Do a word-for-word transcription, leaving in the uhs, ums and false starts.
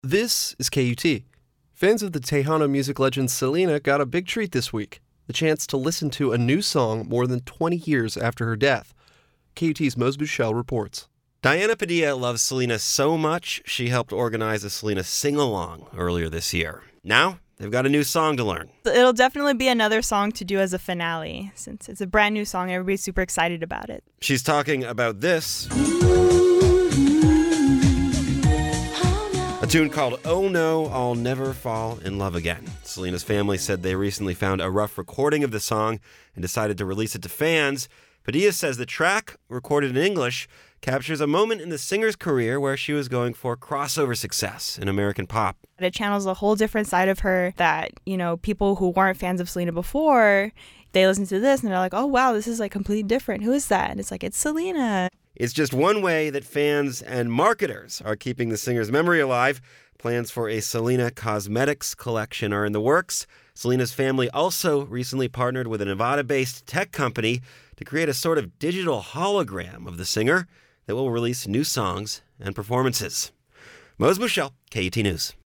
This is K U T. Fans of the Tejano music legend Selena got a big treat this week, the chance to listen to a new song more than twenty years after her death. K U T's Mose Buchel reports. Diana Padilla loves Selena so much, she helped organize a Selena sing-along earlier this year. Now, they've got a new song to learn. It'll definitely be another song to do as a finale, since it's a brand new song. Everybody's super excited about it. She's talking about this. A tune called Oh No, I'll Never Fall in Love Again. Selena's family said they recently found a rough recording of the song and decided to release it to fans. Padilla says the track, recorded in English, captures a moment in the singer's career where she was going for crossover success in American pop. It channels a whole different side of her that, you know, people who weren't fans of Selena before, they listen to this and they're like, oh, wow, this is like completely different. Who is that? And it's like, it's Selena. It's just one way that fans and marketers are keeping the singer's memory alive. Plans for a Selena Cosmetics collection are in the works. Selena's family also recently partnered with a Nevada-based tech company to create a sort of digital hologram of the singer that will release new songs and performances. Mose Buchel, K U T News.